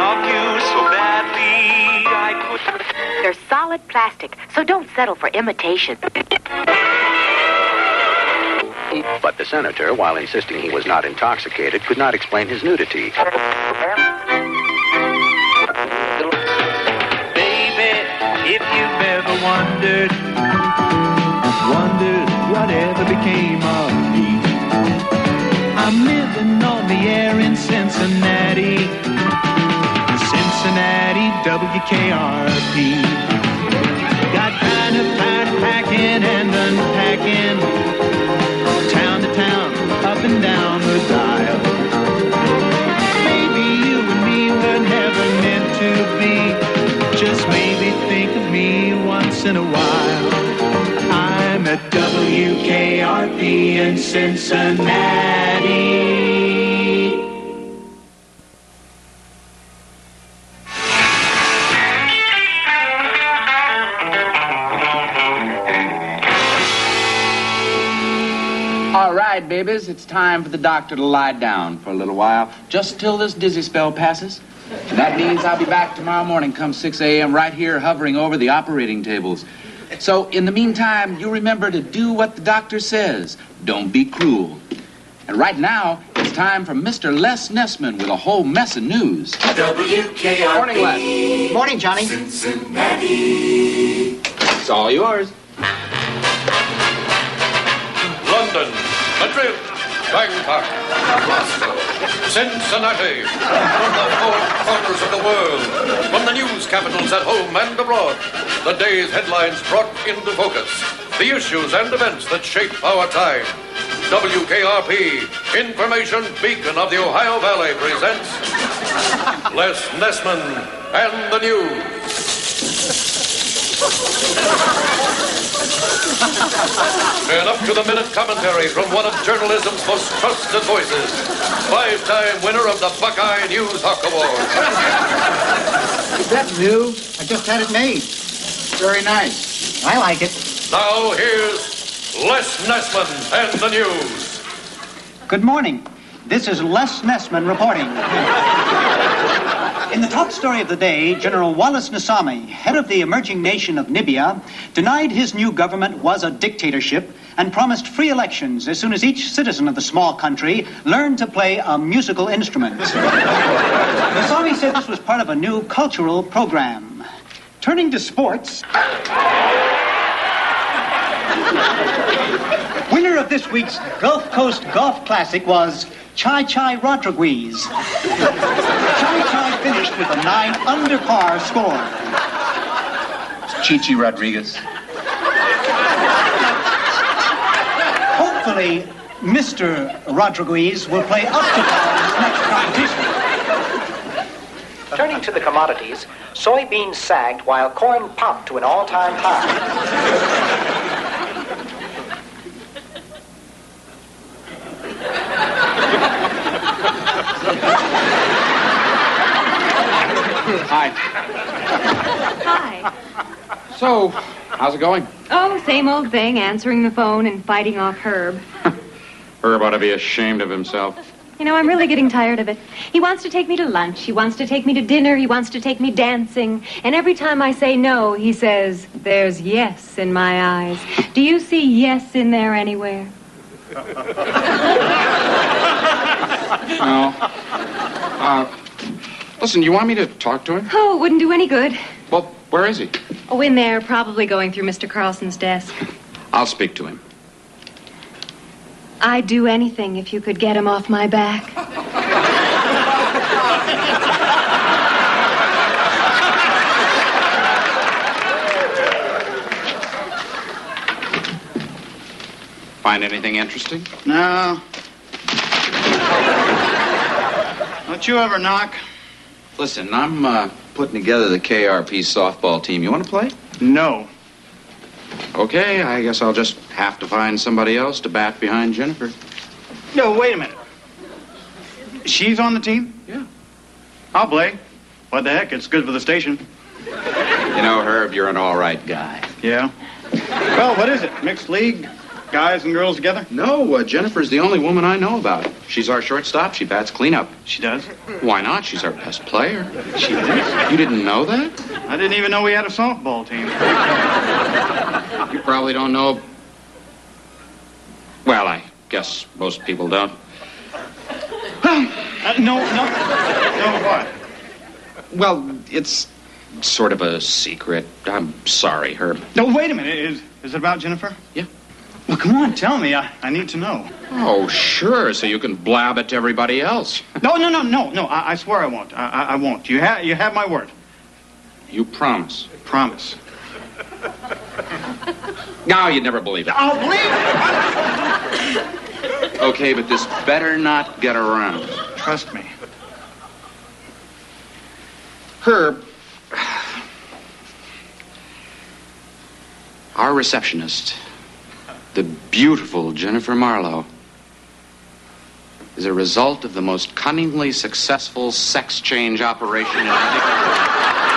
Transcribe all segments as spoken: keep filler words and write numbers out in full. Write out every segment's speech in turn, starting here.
love you so badly I could. They're solid plastic, so don't settle for imitation. But the senator, while insisting he was not intoxicated, could not explain his nudity. Baby, if you've ever wondered, wondered whatever became of me. I'm living on the air in Cincinnati, Cincinnati W K R P. Got kind of tired of packing and unpacking, town to town, up and down the dial. Maybe you and me were never meant to be. Just maybe think of me once in a while. I'm at W K R P in Cincinnati. All right, babies, it's time for the doctor to lie down for a little while, just till this dizzy spell passes. That means I'll be back tomorrow morning come six a.m. right here hovering over the operating tables. So, in the meantime, you remember to do what the doctor says. Don't be cruel. And right now, it's time for Mister Les Nessman with a whole mess of news. W K R P. Morning, Les. Morning, Johnny. Cincinnati. It's all yours. London, Madrid, Bangkok, Moscow. Cincinnati, from the four corners of the world, from the news capitals at home and abroad, the day's headlines brought into focus, the issues and events that shape our time. W K R P, information beacon of the Ohio Valley, presents Les Nessman and the News. And up to the minute commentary from one of journalism's most trusted voices, five-time winner of the Buckeye News Hawk Award. Is that new? I just had it made. Very nice. I like it. Now here's Les Nessman and the News. Good morning. This is Les Nessman reporting. In the top story of the day, General Wallace Nassami, head of the emerging nation of Nibia, denied his new government was a dictatorship and promised free elections as soon as each citizen of the small country learned to play a musical instrument. Nassami said this was part of a new cultural program. Turning to sports, winner of this week's Gulf Coast Golf Classic was Chai Chai Rodriguez. Chai Chai finished with a nine under par score. Chichi Rodriguez. Hopefully, Mister Rodriguez will play up to par in his next competition. Turning to the commodities, soybeans sagged while corn popped to an all-time high. Hi. Hi. So, how's it going? Oh, same old thing, answering the phone and fighting off Herb. Herb ought to be ashamed of himself. You know, I'm really getting tired of it. He wants to take me to lunch. He wants to take me to dinner. He wants to take me dancing. And every time I say no, he says, there's yes in my eyes. Do you see yes in there anywhere? No. Uh, listen, you want me to talk to him? Oh, it wouldn't do any good. Well, where is he? Oh, in there, probably going through Mister Carlson's desk. I'll speak to him. I'd do anything if you could get him off my back. Find anything interesting? No. Don't you ever knock? Listen, I'm uh, putting together the K R P softball team. You want to play? No. Okay, I guess I'll just have to find somebody else to bat behind Jennifer. No, wait a minute. She's on the team? Yeah. I'll play. What the heck? It's good for the station. You know, Herb, you're an all right guy. Yeah. Well, what is it? Mixed league? guys and girls together? No, uh, Jennifer's the only woman I know about. She's our shortstop. She bats cleanup. She does? Why not? She's our best player. She is? You didn't know that? I didn't even know we had a softball team. You probably don't know... Well, I guess most people don't. uh, no, no. No, what? Well, it's sort of a secret. I'm sorry, Herb. No, wait a minute. Is, is it about Jennifer? Yeah. Well, come on, tell me. I, I need to know. Oh, sure, so you can blab it to everybody else. No, no, no, no, no. I, I swear I won't. I, I, I won't. You, ha- you have my word. You promise? Promise. No, you'd never believe it. I'll believe it. Okay, but this better not get around. Trust me. Herb, our receptionist, the beautiful Jennifer Marlowe, is a result of the most cunningly successful sex change operation in our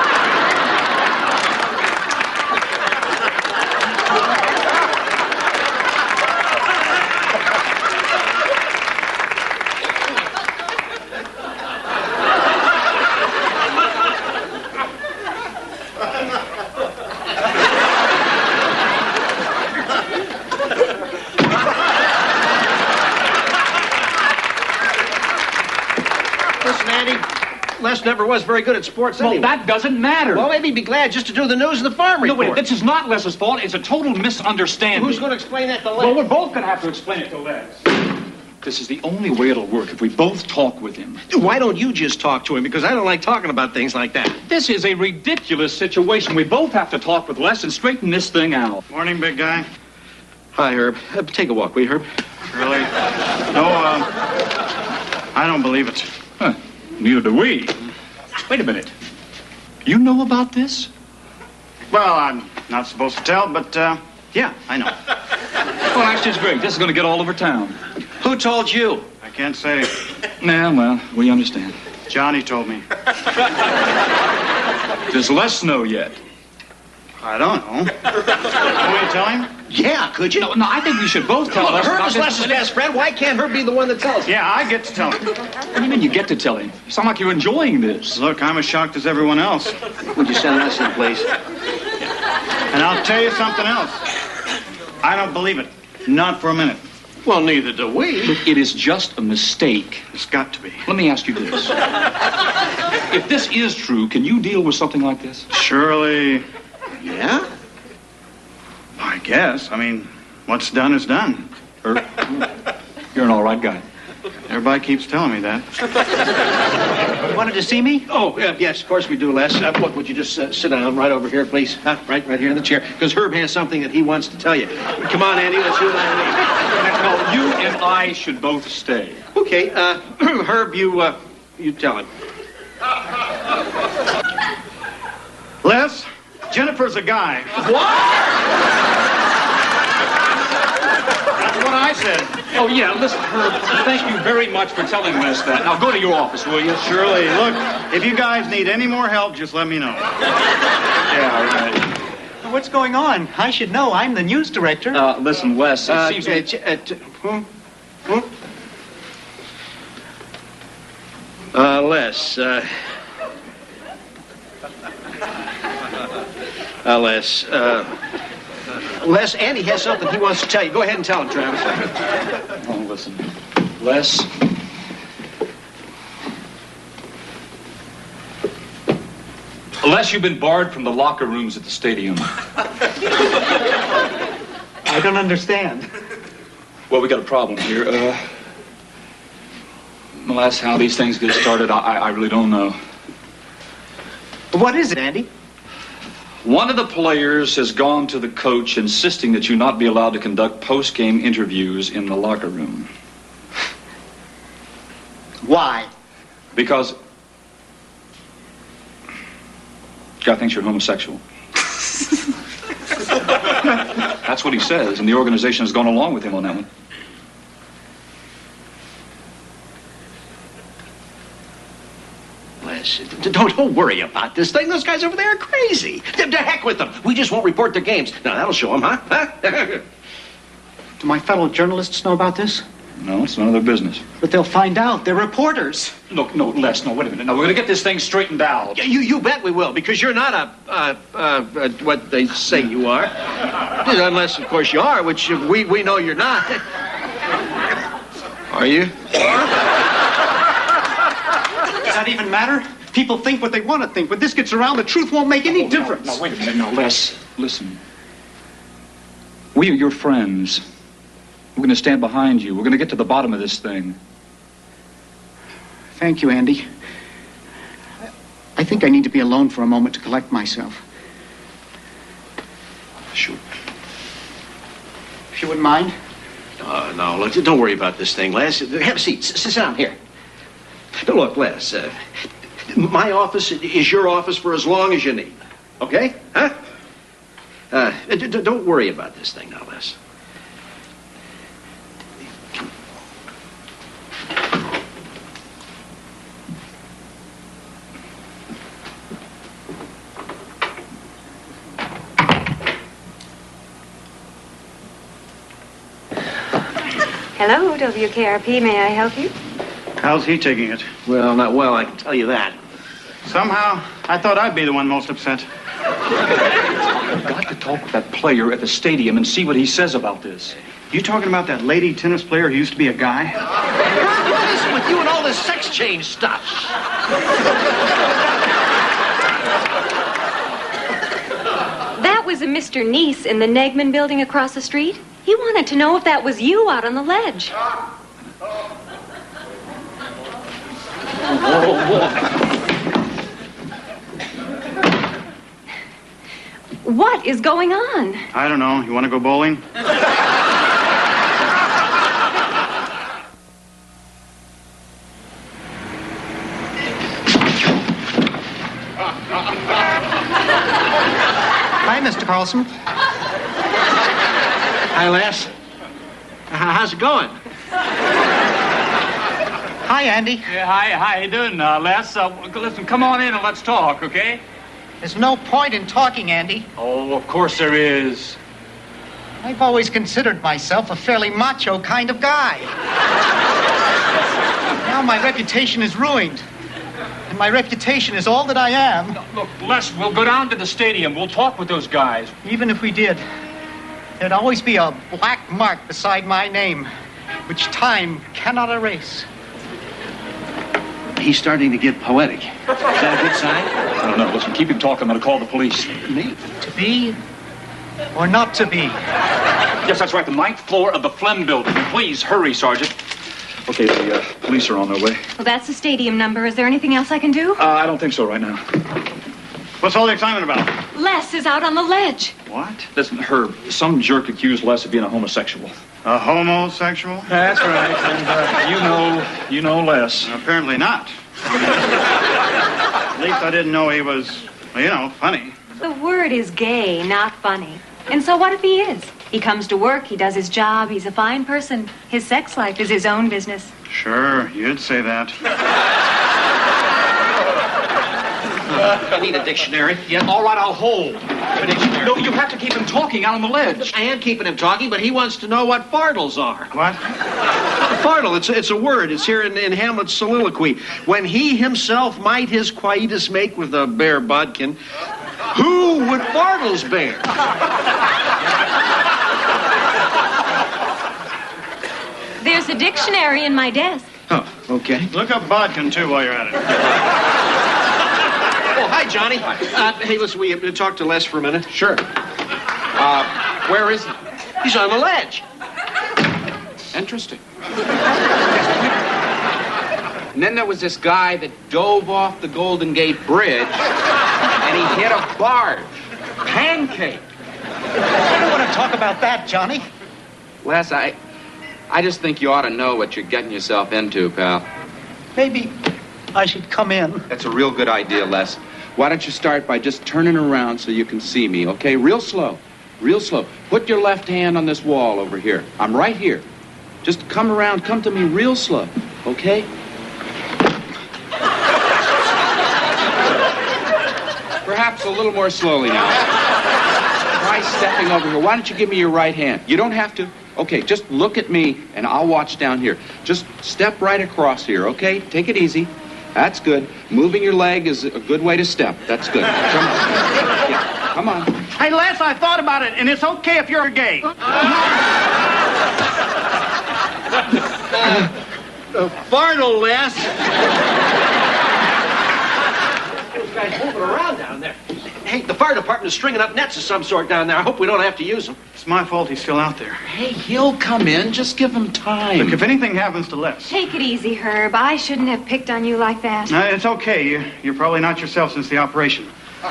Les never was very good at sports Well, anyway. that doesn't matter. Well, maybe be glad just to do the news and the farm No, report. wait, this is not Les's fault. It's a total misunderstanding. Who's going to explain that to Les? Well, we're both going to have to explain it to Les. This is the only way it'll work if we both talk with him. Why don't you just talk to him? Because I don't like talking about things like that. This is a ridiculous situation. We both have to talk with Les and straighten this thing out. Morning, big guy. Hi, Herb. Uh, take a walk, will you, Herb? Really? No, uh, I don't believe it. Huh. Neither do we. Wait a minute. You know about this? Well, I'm not supposed to tell, but, uh, yeah, I know. Well, actually, it's great. This is going to get all over town. Who told you? I can't say. Nah, well, we understand. Johnny told me. Does Les know yet? I don't know. Can we tell him? Yeah, could you? No, no, I think we should both tell Look, Les Herb about is this. Les's best friend. Why can't Herb be the one that tells him? Yeah, I get to tell him. What do you mean you get to tell him? You sound like you're enjoying this. Look, I'm as shocked as everyone else. Would you send us in, please? And I'll tell you something else. I don't believe it. Not for a minute. Well, neither do we. Look, it is just a mistake. It's got to be. Let me ask you this. If this is true, can you deal with something like this? Surely. Yeah? I guess. I mean, what's done is done. Herb, you're an all right guy. Everybody keeps telling me that. You wanted to see me? Oh, uh, yes, of course we do, Les. Uh, look, would you just uh, sit down right over here, please? Huh? Right, right here in the chair. Because Herb has something that he wants to tell you. Come on, Andy, let's you and I leave. No, you and I should both stay. Okay, uh, Herb, you, uh, you tell him. Les, Jennifer's a guy. That's what I said. Oh, yeah, listen, Herb, thank you very much for telling Les that. Now, go to your office, will you? Surely. Look, if you guys need any more help, just let me know. Yeah, all right. What's going on? I should know. I'm the news director. Uh, listen, Les, it Uh, seems... uh, ch- uh, t- hmm? Hmm? Uh, Les, uh... Uh, Les, uh... Les, Andy has something he wants to tell you. Go ahead and tell him, Travis. Oh, listen. Les... Les, you've been barred from the locker rooms at the stadium. I don't understand. Well, we got a problem here. Uh, well, that's how these things get started. I, I really don't know. What is it, Andy? One of the players has gone to the coach insisting that you not be allowed to conduct post-game interviews in the locker room. Why? Because guy thinks you're homosexual. That's what he says, and the organization has gone along with him on that one. Les, don't, don't worry about this thing. Those guys over there are crazy. To heck with them. We just won't report their games. Now, that'll show them, huh? Huh? Do my fellow journalists know about this? No, it's none of their business. But they'll find out. They're reporters. No, no, Les, no, wait a minute. No, we're going to get this thing straightened out. Yeah, you, you bet we will, because you're not a, uh, uh, uh, what they say you are. Unless, of course, you are, which we, we know you're not. Are you? Does that even matter? People think what they want to think. When this gets around, the truth won't make any oh, difference. No, no, wait a minute. No, Les, listen. We are your friends. We're going to stand behind you. We're going to get to the bottom of this thing. Thank you, Andy. I think I need to be alone for a moment to collect myself. Sure. If you wouldn't mind. Uh, no, look, don't worry about this thing, Les. Have a seat. S- sit down here. Now, look, Les, uh, my office is your office for as long as you need. Okay? Huh? Uh, d- d- don't worry about this thing now, Les. Hello, W K R P. May I help you? How's he taking it? Well, not well, I can tell you that. Somehow, I thought I'd be the one most upset. I've got to talk with that player at the stadium and see what he says about this. You talking about that lady tennis player who used to be a guy? What is it with you and all this sex change stuff? That was a Mister Neese in the Negman building across the street. He wanted to know if that was you out on the ledge. What is going on? I don't know. You want to go bowling? Hi, Mister Carlson. Hi, Les. How's it going? Hi, Andy. Yeah, hi, how you doing, uh, Les? Uh, listen, come on in and let's talk, okay? There's no point in talking, Andy. Oh, of course there is. I've always considered myself a fairly macho kind of guy. Now my reputation is ruined. And my reputation is all that I am. Look, Les, we'll go down to the stadium. We'll talk with those guys. Even if we did, there'd always be a black mark beside my name, which time cannot erase. He's starting to get poetic. Is that a good sign? I don't know. Listen, keep him talking. I'm going to call the police. Me? To be or not to be? Yes, that's right. The ninth floor of the Flem building. Please, hurry, Sergeant. Okay, the uh, police are on their way. Well, that's the stadium number. Is there anything else I can do? Uh, I don't think so right now. What's all the excitement about? Les is out on the ledge. What? Listen, Herb, some jerk accused Les of being a homosexual. A homosexual? That's right. And, uh, you know, you know Les. Apparently not. At least I didn't know he was, well, you know, funny. The word is gay, not funny. And so what if he is? He comes to work, he does his job, he's a fine person. His sex life is his own business. Sure, you'd say that. I need a dictionary. Yeah, all right, I'll hold a dictionary. No, you have to keep him talking out on the ledge. I am keeping him talking, but he wants to know what fardels are. What? Fardel, it's, it's a word. It's here in, in Hamlet's soliloquy. When he himself might his quietus make with a bare bodkin, who would fardels bear? There's a dictionary in my desk. Oh, okay. Look up bodkin, too, while you're at it. Oh, hi, Johnny. Uh, hey, listen, we uh, talk to Les for a minute? Sure. Uh, where is he? He's on the ledge. Interesting. And then there was this guy that dove off the Golden Gate Bridge, and he hit a barge. Pancake. I don't want to talk about that, Johnny. Les, I, I just think you ought to know what you're getting yourself into, pal. Maybe I should come in. That's a real good idea, Les. Why don't you start by just turning around so you can see me, okay? Real slow. Real slow. Put your left hand on this wall over here. I'm right here. Just come around. Come to me real slow, okay? Perhaps a little more slowly now. Try stepping over here. Why don't you give me your right hand? You don't have to, Okay, just look at me, and I'll watch down here. Just step right across here, okay? Take it easy. That's good. Moving your leg is a good way to step. That's good. Come on. Yeah, come on. Hey, Les, I thought about it, and it's okay if you're gay. Uh, uh, Farno, Les. Those guys moving around down there. Hey, the fire department is stringing up nets of some sort down there. I hope we don't have to use them. It's my fault he's still out there. Hey, he'll come in. Just give him time. Look, if anything happens to Les... Take it easy, Herb. I shouldn't have picked on you like that. Uh, it's okay. You, you're probably not yourself since the operation. He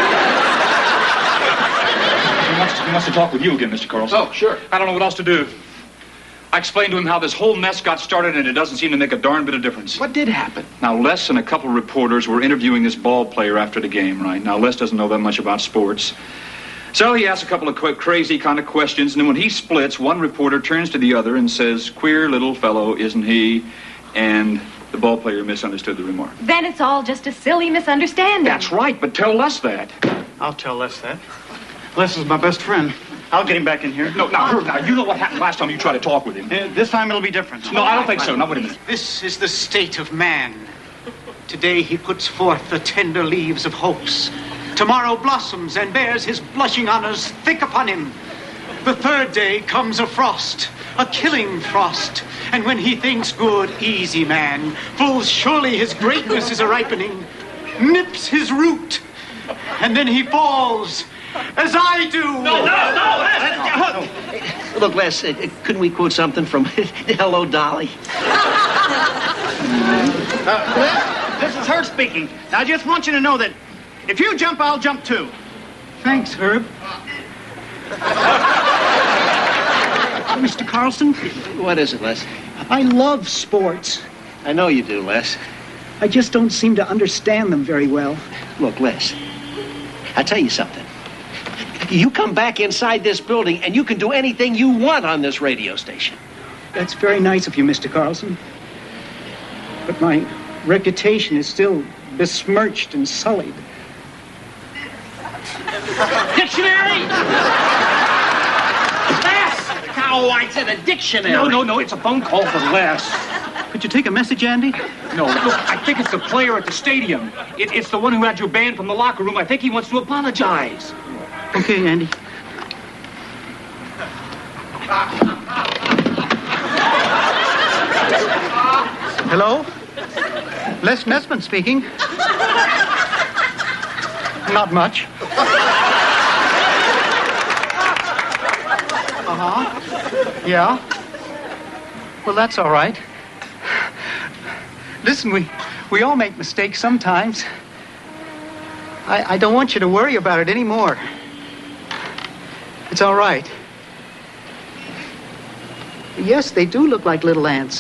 wants, to, he wants to talk with you again, Mister Carlson. Oh, sure. I don't know what else to do. I explained to him how this whole mess got started, and it doesn't seem to make a darn bit of difference. What did happen? Now, Les and a couple of reporters were interviewing this ball player after the game, right? Now, Les doesn't know that much about sports. So he asks a couple of quick, crazy kind of questions, and then when he splits, one reporter turns to the other and says, "Queer little fellow, isn't he?" And the ball player misunderstood the remark. Then it's all just a silly misunderstanding. That's right, but tell Les that. I'll tell Les that. Les is my best friend. I'll get him back in here. No, now, Herb, now, you know what happened last time you tried to talk with him. Uh, this time it'll be different. No, I don't think so. Now, wait a minute. This is the state of man. Today he puts forth the tender leaves of hopes. Tomorrow blossoms and bears his blushing honors thick upon him. The third day comes a frost, a killing frost. And when he thinks good, easy man, full surely his greatness is a ripening, nips his root, and then he falls, as I do. No, no, no, Les. Look, Les, uh, couldn't we quote something from Hello, Dolly? Uh, Les, this is Herb speaking. Now, I just want you to know that if you jump, I'll jump too. Thanks, Herb. Mister Carlson? What is it, Les? I love sports. I know you do, Les. I just don't seem to understand them very well. Look, Les, I'll tell you something. You come back inside this building and you can do anything you want on this radio station. That's very nice of you, Mister Carlson. But my reputation is still besmirched and sullied. Dictionary! Les! Oh, I said a dictionary. No, no, no, it's a phone call for Les. Could you take a message, Andy? No, look, I think it's the player at the stadium. It, it's the one who had you banned from the locker room. I think he wants to apologize. Okay, Andy. Hello? Les Nesman speaking. Not much. Uh-huh. Yeah? Well, that's all right. Listen, we, we all make mistakes sometimes. I, I don't want you to worry about it anymore. It's all right. Yes, they do look like little ants.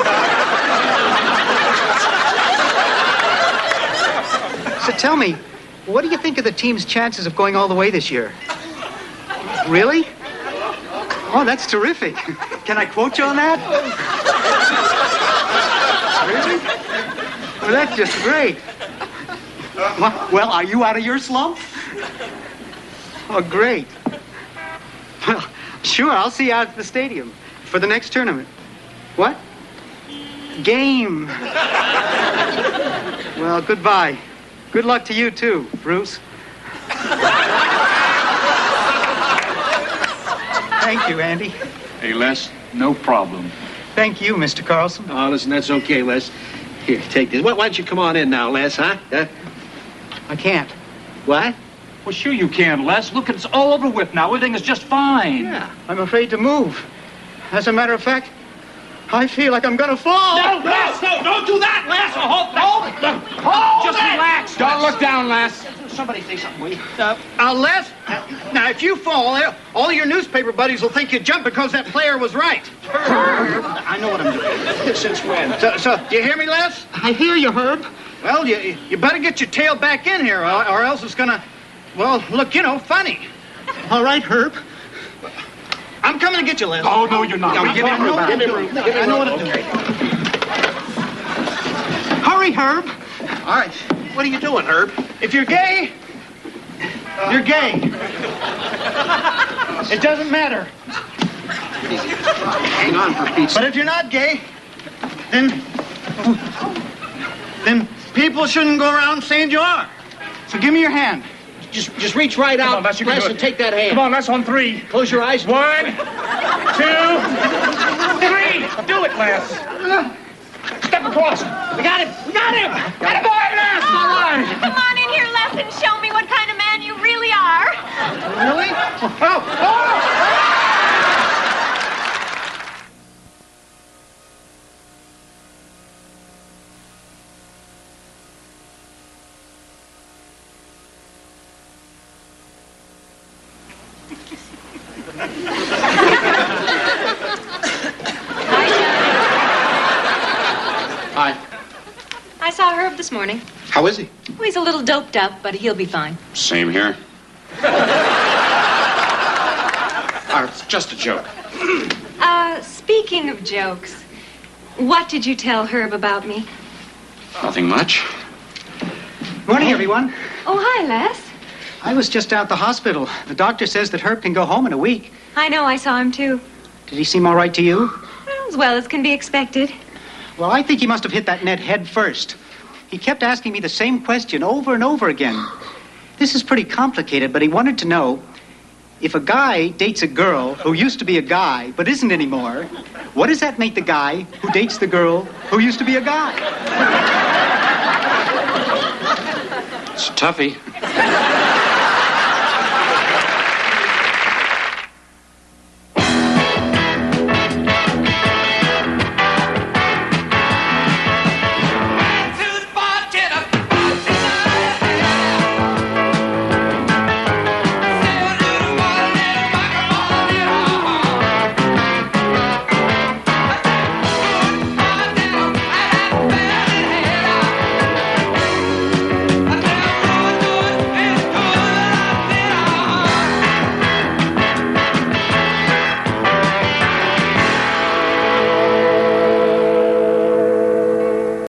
So tell me, what do you think of the team's chances of going all the way this year? Really? Oh, that's terrific. Can I quote you on that? Really? Well, that's just great. Well, are you out of your slump? Oh, great. Well, sure, I'll see you out at the stadium for the next tournament. What? Game. Well, goodbye. Good luck to you, too, Bruce. Thank you, Andy. Hey, Les, no problem. Thank you, Mister Carlson. Oh, listen, that's okay, Les. Here, take this. Why, why don't you come on in now, Les, huh? huh? I can't. What? Well, sure you can, Les. Look, it's all over with now. Everything is just fine. Yeah. I'm afraid to move. As a matter of fact, I feel like I'm gonna fall. No, Les, no, don't do that, Les. Oh, no, no. Hold Just it. relax. Don't look down, Les. Somebody say something, will you? Uh, uh, Les, uh, now, if you fall, uh, all your newspaper buddies will think you jumped because that player was right. I know what I'm doing. Since when? So, so, do you hear me, Les? I hear you, Herb. Well, you you better get your tail back in here, or, or else it's gonna, well, look, you know, funny. All right, Herb. I'm coming to get you, Les. Oh, no, you're not. No, Give me I know room. what I'm Give me doing. room. Give me I know room. what I'm doing. Hurry, Herb. All right. What are you doing, Herb? If you're gay, you're gay. It doesn't matter. easy. Hang on for Pete's But if you're not gay, then... Then people shouldn't go around saying you are. So give me your hand. Just, just reach right Come out, on, Les, you can Les, do it. and take that hand. Come on, Les, on three. Close your eyes. One, two, three. Do it, Les. Step across. We got him. We got him. Got him, boy, Les. All right. Come on in here, Les, and show me what kind of man you really are. Really? Oh, oh! Hi. I saw Herb this morning. How is he? Well, he's a little doped up, but he'll be fine. Same here. Ah, it's just a joke. Uh, speaking of jokes, what did you tell Herb about me? Nothing much. Morning, everyone. Oh, hi, Les. I was just out the hospital. The doctor says that Herb can go home in a week. I know, I saw him too. Did he seem all right to you? Well, as well as can be expected. Well, I think he must have hit that net head first. He kept asking me the same question over and over again. This is pretty complicated, but he wanted to know, if a guy dates a girl who used to be a guy but isn't anymore, what does that make the guy who dates the girl who used to be a guy? It's a toughie.